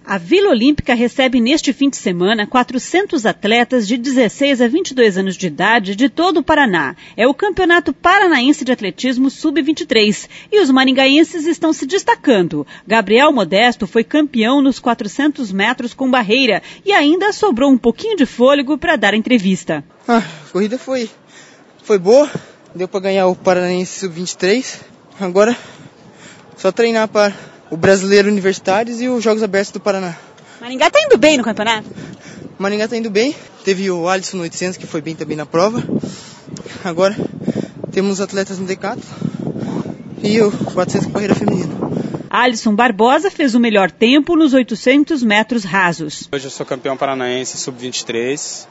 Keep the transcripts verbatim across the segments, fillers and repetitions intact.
A Vila Olímpica recebe neste fim de semana quatrocentos atletas de dezesseis a vinte e dois anos de idade de todo o Paraná. É o Campeonato Paranaense de Atletismo sub vinte e três e os maringaenses estão se destacando. Gabriel Modesto foi campeão nos quatrocentos metros com barreira e ainda sobrou um pouquinho de fôlego para dar a entrevista. Ah, a corrida foi, foi boa, deu para ganhar o Paranaense sub vinte e três. Agora só treinar para o Brasileiro Universitários e os Jogos Abertos do Paraná. Maringá está indo bem no campeonato? Maringá está indo bem. Teve o Alisson no oitocentos, que foi bem também na prova. Agora temos atletas no decathlon e o quatrocentos com barreira feminina. Alisson Barbosa fez o melhor tempo nos oitocentos metros rasos. Hoje eu sou campeão paranaense sub vinte e três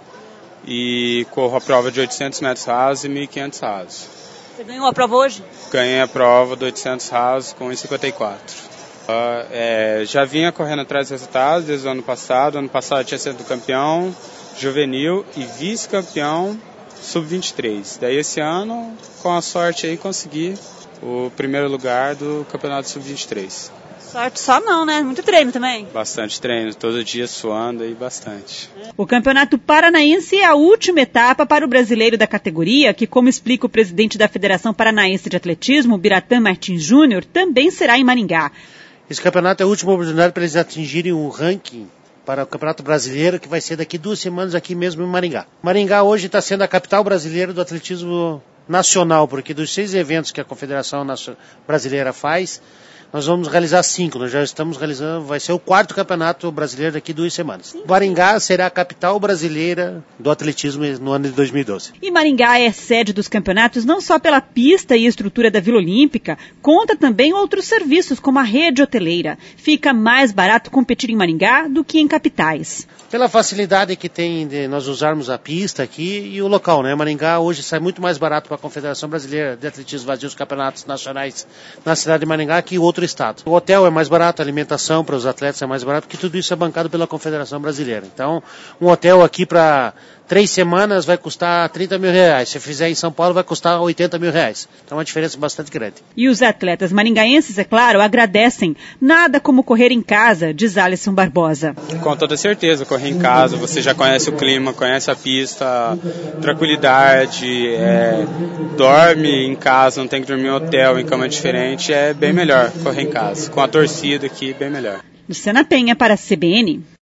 e corro a prova de oitocentos metros rasos e mil e quinhentos rasos. Você ganhou a prova hoje? Ganhei a prova de oitocentos rasos com um e cinquenta e quatro. Uh, é, já vinha correndo atrás dos resultados desde o ano passado. Ano passado tinha sido campeão juvenil e vice-campeão sub vinte e três. Daí esse ano, com a sorte aí, consegui o primeiro lugar do campeonato sub vinte e três. Sorte só não, né? Muito treino também. Bastante treino, todo dia suando e bastante. O Campeonato Paranaense é a última etapa para o brasileiro da categoria, que, como explica o presidente da Federação Paranaense de Atletismo, Biratã Martins Júnior, também será em Maringá. Esse campeonato é a última oportunidade para eles atingirem um ranking para o Campeonato Brasileiro, que vai ser daqui duas semanas aqui mesmo em Maringá. Maringá hoje está sendo a capital brasileira do atletismo nacional, porque dos seis eventos que a Confederação Brasileira faz, nós vamos realizar cinco, nós já estamos realizando, vai ser o quarto campeonato brasileiro daqui duas semanas. Maringá será a capital brasileira do atletismo no ano de dois mil e doze. E Maringá é sede dos campeonatos não só pela pista e estrutura da Vila Olímpica, conta também outros serviços, como a rede hoteleira. Fica mais barato competir em Maringá do que em capitais. Pela facilidade que tem de nós usarmos a pista aqui e o local, né? Maringá hoje sai muito mais barato para a Confederação Brasileira de Atletismo fazer os campeonatos nacionais na cidade de Maringá que outro estado. O hotel é mais barato, a alimentação para os atletas é mais barato, porque tudo isso é bancado pela Confederação Brasileira. Então, um hotel aqui para três semanas vai custar trinta mil reais. Se fizer em São Paulo, vai custar oitenta mil reais. Então, é uma diferença bastante grande. E os atletas maringaenses, é claro, agradecem. Nada como correr em casa, diz Alisson Barbosa. Com toda certeza, correr em casa, você já conhece o clima, conhece a pista, tranquilidade, é, dorme em casa, não tem que dormir em hotel, em cama diferente, é bem melhor correr em casa. Com a torcida aqui, bem melhor. Luciana Penha para a C B N.